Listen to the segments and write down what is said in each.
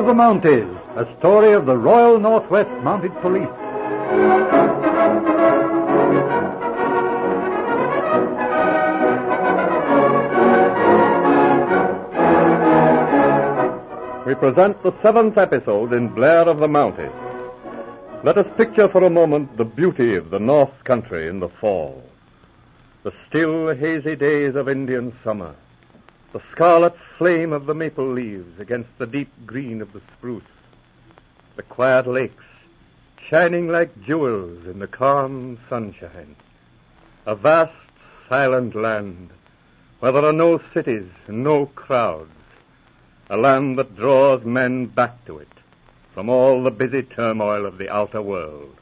of the Mounties, a story of the Royal Northwest Mounted Police. We present the 7th episode in Blair of the Mounties. Let us picture for a moment the beauty of the North Country in the fall. The still, hazy days of Indian summer. The scarlet flame of the maple leaves against the deep green of the spruce. The quiet lakes, shining like jewels in the calm sunshine. A vast, silent land, where there are no cities and no crowds. A land that draws men back to it from all the busy turmoil of the outer world.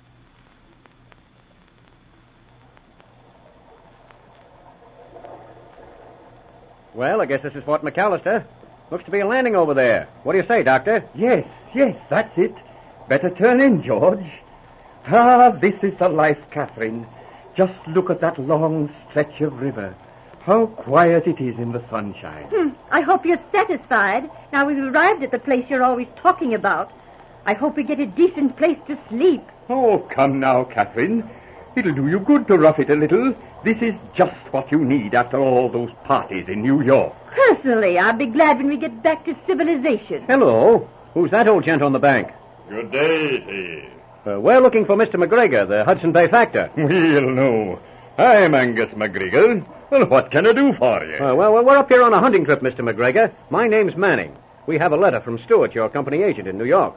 Well, I guess this is Fort McAllister. Looks to be a landing over there. What do you say, Doctor? Yes, that's it. Better turn in, George. Ah, this is the life, Catherine. Just look at that long stretch of river. How quiet it is in the sunshine. I hope you're satisfied. Now we've arrived at the place you're always talking about. I hope we get a decent place to sleep. Oh, come now, Catherine. It'll do you good to rough it a little. This is just what you need after all those parties in New York. Personally, I'll be glad when we get back to civilization. Hello. Who's that old gent on the bank? Good day, We're looking for Mr. McGregor, the Hudson Bay factor. Well, no. I'm Angus McGregor. Well, what can I do for you? Well, we're up here on a hunting trip, Mr. McGregor. My name's Manning. We have a letter from Stewart, your company agent in New York.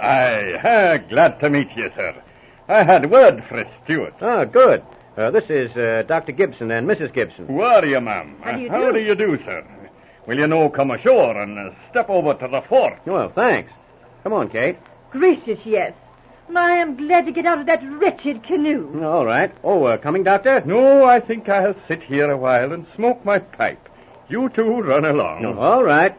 Aye. Glad to meet you, sir. I had word for Stewart. Good. This is Dr. Gibson and Mrs. Gibson. Who are you, ma'am? How do you do, sir? Will you now come ashore and step over to the fort? Well, thanks. Come on, Kate. Gracious, yes. I am glad to get out of that wretched canoe. All right. Coming, Doctor? No, I think I'll sit here a while and smoke my pipe. You two run along. All right.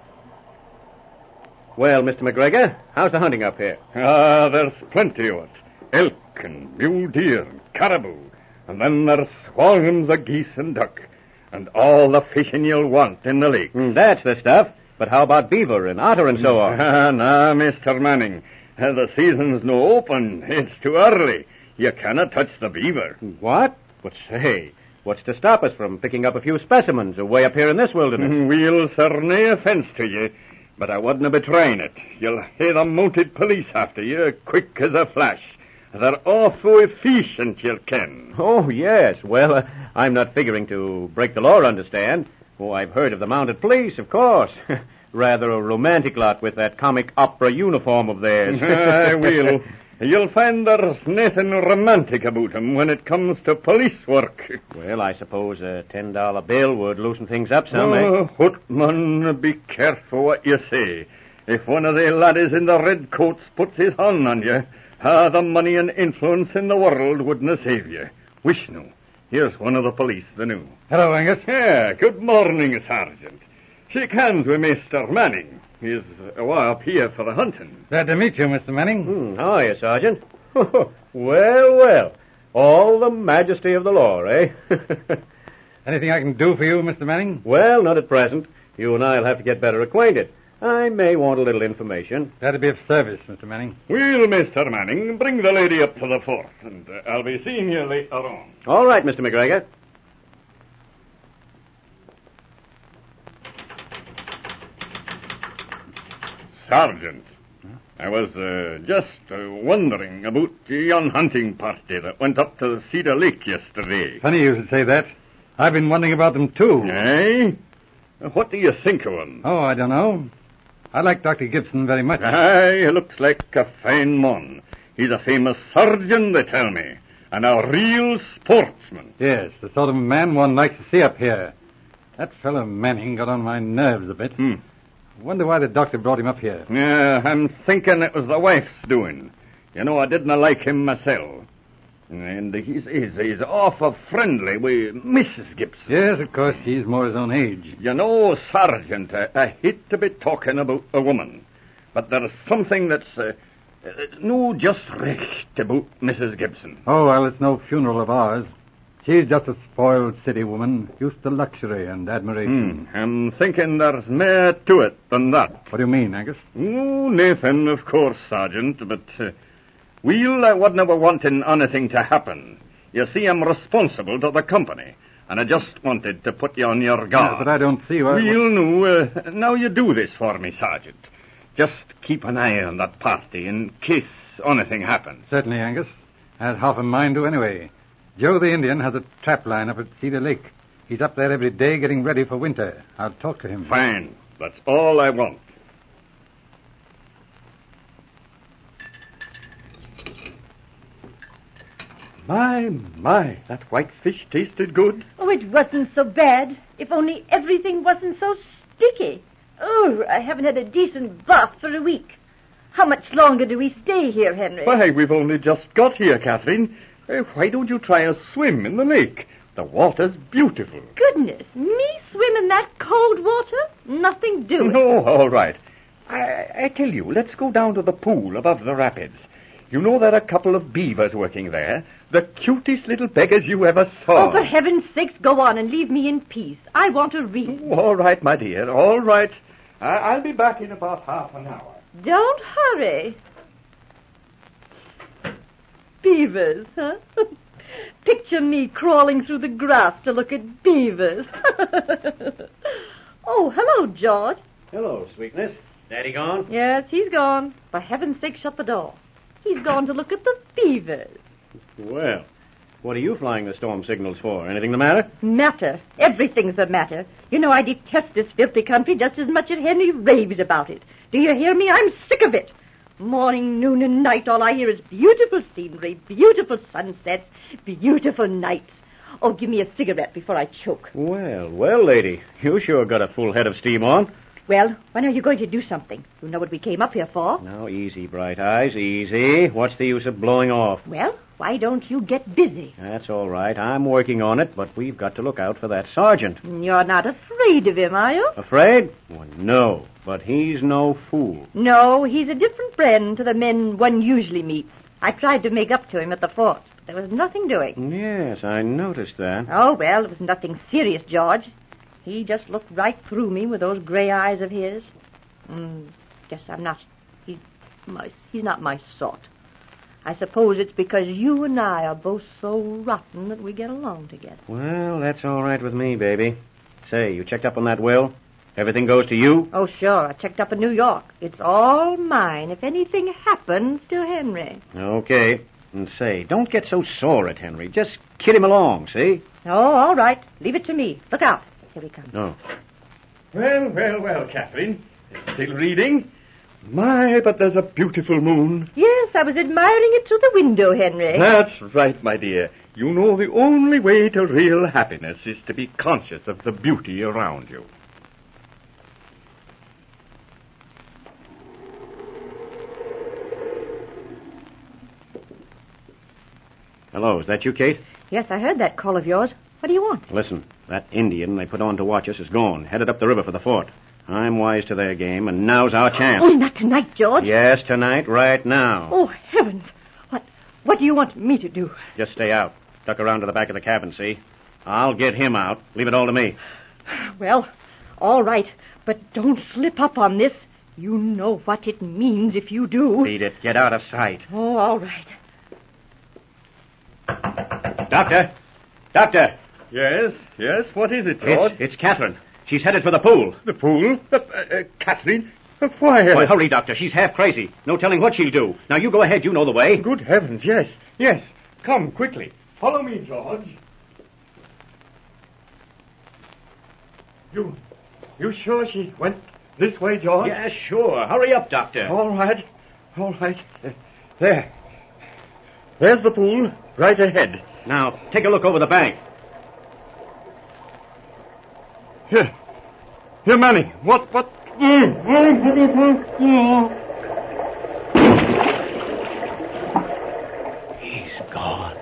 Well, Mr. McGregor, how's the hunting up here? There's plenty of it. Elk and mule deer and caribou. And then there's swarms of geese and duck. And all the fishing you'll want in the lake. That's the stuff. But how about beaver and otter and so on? Nah, Mr. Manning. The season's no open. It's too early. You cannot touch the beaver. What? But say, what's to stop us from picking up a few specimens away up here in this wilderness? We'll serve no offense to you, but I wouldn't be trying it. You'll hear the mounted police after you, quick as a flash. They're awful efficient, you ken. Oh, yes. Well, I'm not figuring to break the law, understand. Oh, I've heard of the mounted police, of course. Rather a romantic lot with that comic opera uniform of theirs. I will. You'll find there's nothing romantic about 'em when it comes to police work. Well, I suppose a $10 bill would loosen things up some, Hutman, be careful what you say. If one of the laddies in the red coats puts his hand on you, the money and influence in the world wouldn't save you. Wishnu, here's one of the police, the new. Hello, Angus. Yeah, good morning, Sergeant. Shake hands with Mr. Manning. He's up here for the hunting. Glad to meet you, Mr. Manning. How are you, Sergeant? Well. All the majesty of the law, eh? Anything I can do for you, Mr. Manning? Well, not at present. You and I'll have to get better acquainted. I may want a little information. That'd be of service, Mr. Manning. Well, Mr. Manning, bring the lady up to the fort, and I'll be seeing you later on. All right, Mr. McGregor. Sergeant, I was just wondering about yon hunting party that went up to Cedar Lake yesterday. Funny you should say that. I've been wondering about them, too. Eh? What do you think of them? Oh, I don't know. I like Dr. Gibson very much. Aye, he looks like a fine man. He's a famous surgeon, they tell me, and a real sportsman. Yes, the sort of man one likes to see up here. That fellow Manning got on my nerves a bit. Wonder why the doctor brought him up here. Yeah, I'm thinking it was the wife's doing. You know, I didn't like him myself. And he's awful friendly with Mrs. Gibson. Yes, of course, he's more his own age. You know, Sergeant, I hate to be talking about a woman, but there's something that's no just recht about Mrs. Gibson. Oh, well, it's no funeral of ours. She's just a spoiled city woman, used to luxury and admiration. I'm thinking there's more to it than that. What do you mean, Angus? Oh, Nathan, of course, Sergeant, but I wasn't ever wanting anything to happen. You see, I'm responsible to the company, and I just wanted to put you on your guard. Yeah, but I don't see why... Well, no, now you do this for me, Sergeant. Just keep an eye on that party in case anything happens. Certainly, Angus. I had half a mind to anyway. Joe the Indian has a trap line up at Cedar Lake. He's up there every day getting ready for winter. I'll talk to him. Fine. That's all I want. My, that white fish tasted good. Oh, it wasn't so bad. If only everything wasn't so sticky. Oh, I haven't had a decent bath for a week. How much longer do we stay here, Henry? Why, we've only just got here, Catherine. Why don't you try a swim in the lake? The water's beautiful. Goodness, me swim in that cold water? Nothing doing. No, all right. I tell you, let's go down to the pool above the rapids. You know there are a couple of beavers working there. The cutest little beggars you ever saw. Oh, for heaven's sakes, go on and leave me in peace. I want to read. All right, my dear, all right. I'll be back in about half an hour. Don't hurry. Beavers, huh? Picture me crawling through the grass to look at beavers. Oh, hello, George. Hello, sweetness. Daddy gone? Yes, he's gone. For heaven's sake, shut the door. He's gone to look at the beavers. Well, what are you flying the storm signals for? Anything the matter? Matter. Everything's the matter. You know, I detest this filthy country just as much as Henry raves about it. Do you hear me? I'm sick of it. Morning, noon, and night, all I hear is beautiful scenery, beautiful sunsets, beautiful nights. Oh, give me a cigarette before I choke. Well, lady, you sure got a full head of steam on. Well, when are you going to do something? You know what we came up here for. Now, easy, Bright Eyes, easy. What's the use of blowing off? Well, why don't you get busy? That's all right. I'm working on it, but we've got to look out for that sergeant. You're not afraid of him, are you? Afraid? Well, no, but he's no fool. No, he's a different friend to the men one usually meets. I tried to make up to him at the fort, but there was nothing doing. Yes, I noticed that. Oh, well, it was nothing serious, George. He just looked right through me with those gray eyes of his. Guess I'm not. He's not my sort. I suppose it's because you and I are both so rotten that we get along together. Well, that's all right with me, baby. Say, you checked up on that will? Everything goes to you? Oh, sure. I checked up in New York. It's all mine if anything happens to Henry. Okay. And say, don't get so sore at Henry. Just kid him along, see? Oh, all right. Leave it to me. Look out. Here he comes. No. Well, Catherine. Still reading? My, but there's a beautiful moon. Yes, I was admiring it through the window, Henry. That's right, my dear. You know the only way to real happiness is to be conscious of the beauty around you. Hello, is that you, Kate? Yes, I heard that call of yours. What do you want? Listen, that Indian they put on to watch us is gone, headed up the river for the fort. I'm wise to their game, and now's our chance. Oh, not tonight, George. Yes, tonight, right now. Oh, heavens. What do you want me to do? Just stay out. Duck around to the back of the cabin, see? I'll get him out. Leave it all to me. Well, all right, but don't slip up on this. You know what it means if you do. Beat it. Get out of sight. Oh, all right. Doctor! Doctor! Yes, what is it, George? It's Catherine. She's headed for the pool. The pool? Catherine? Why? Why, hurry, Doctor. She's half crazy. No telling what she'll do. Now, you go ahead. You know the way. Good heavens, yes. Come, quickly. Follow me, George. You sure she went this way, George? Yeah, sure. Hurry up, Doctor. All right. There's the pool, right ahead. Now, take a look over the bank. Here, Manning. What? He's gone.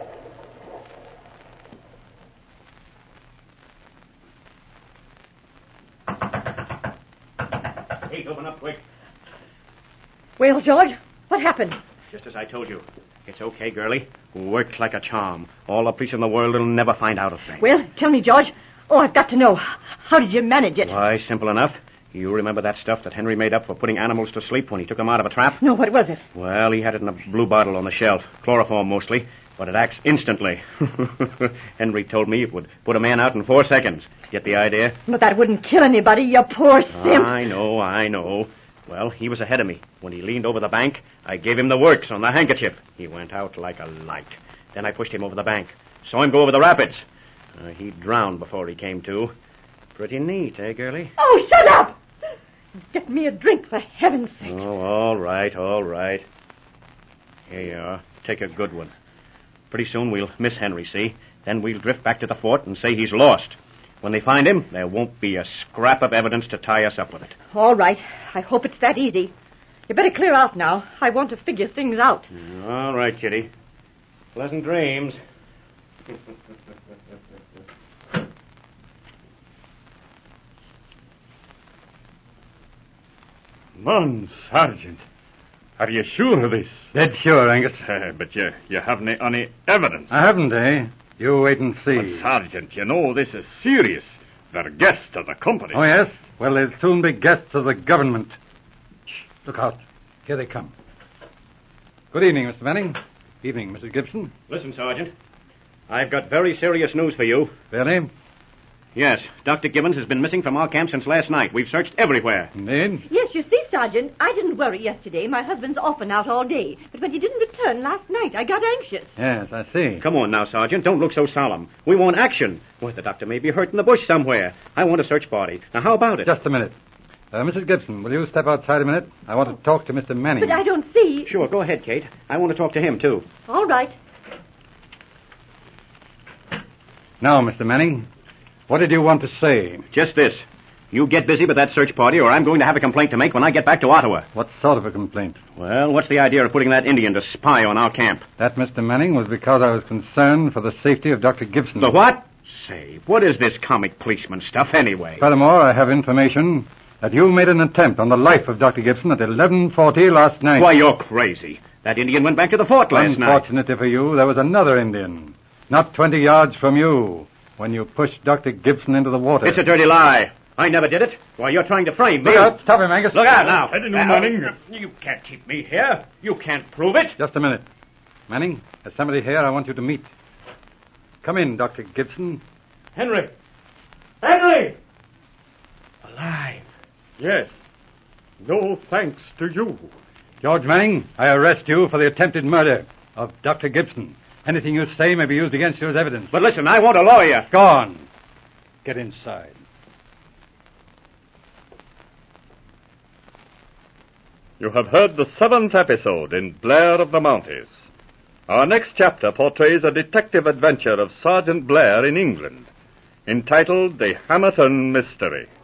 Kate, open up quick. Well, George, what happened? Just as I told you. It's okay, girlie. Worked like a charm. All the police in the world will never find out a thing. Well, tell me, George. Oh, I've got to know. How did you manage it? Why, simple enough. You remember that stuff that Henry made up for putting animals to sleep when he took them out of a trap? No, what was it? Well, he had it in a blue bottle on the shelf. Chloroform mostly. But it acts instantly. Henry told me it would put a man out in 4 seconds. Get the idea? But that wouldn't kill anybody, you poor simp. I know. Well, he was ahead of me. When he leaned over the bank, I gave him the works on the handkerchief. He went out like a light. Then I pushed him over the bank. Saw him go over the rapids. He drowned before he came to. Pretty neat, eh, girlie? Oh, shut up! Get me a drink, for heaven's sake. Oh, all right. Here you are. Take a good one. Pretty soon we'll miss Henry, see? Then we'll drift back to the fort and say he's lost. When they find him, there won't be a scrap of evidence to tie us up with it. All right. I hope it's that easy. You better clear out now. I want to figure things out. All right, Kitty. Pleasant dreams. Man, Sergeant, are you sure of this? Dead sure, Angus. But you haven't any evidence. I haven't, eh? You wait and see. But, Sergeant, you know this is serious. They're guests of the company. Oh, yes? Well, they'll soon be guests of the government. Shh, look out. Here they come. Good evening, Mr. Manning. Evening, Mrs. Gibson. Listen, Sergeant. I've got very serious news for you. Really? Yes, Dr. Gibbons has been missing from our camp since last night. We've searched everywhere. Indeed? Yes, you see, Sergeant, I didn't worry yesterday. My husband's off and out all day. But when he didn't return last night, I got anxious. Yes, I see. Come on now, Sergeant. Don't look so solemn. We want action. Why, the doctor may be hurt in the bush somewhere. I want a search party. Now, how about it? Just a minute. Mrs. Gibson, will you step outside a minute? I want to talk to Mr. Manning. But I don't see... Sure, go ahead, Kate. I want to talk to him, too. All right. Now, Mr. Manning, what did you want to say? Just this. You get busy with that search party, or I'm going to have a complaint to make when I get back to Ottawa. What sort of a complaint? Well, what's the idea of putting that Indian to spy on our camp? That, Mr. Manning, was because I was concerned for the safety of Dr. Gibson. The what? Say, what is this comic policeman stuff anyway? Furthermore, I have information that you made an attempt on the life of Dr. Gibson at 11:40 last night. Why, you're crazy. That Indian went back to the fort last night. Unfortunately for you, there was another Indian, not 20 yards from you, when you pushed Dr. Gibson into the water. It's a dirty lie. I never did it. Why, you're trying to frame me. Look out. Stop him, Angus. Look out now. Steady now, Manning. You can't keep me here. You can't prove it. Just a minute. Manning, there's somebody here I want you to meet. Come in, Dr. Gibson. Henry! Alive. Yes. No thanks to you. George Manning, I arrest you for the attempted murder of Dr. Gibson. Anything you say may be used against you as evidence. But listen, I want a lawyer. Go on. Get inside. You have heard the 7th episode in Blair of the Mounties. Our next chapter portrays a detective adventure of Sergeant Blair in England, entitled The Hamerton Mystery.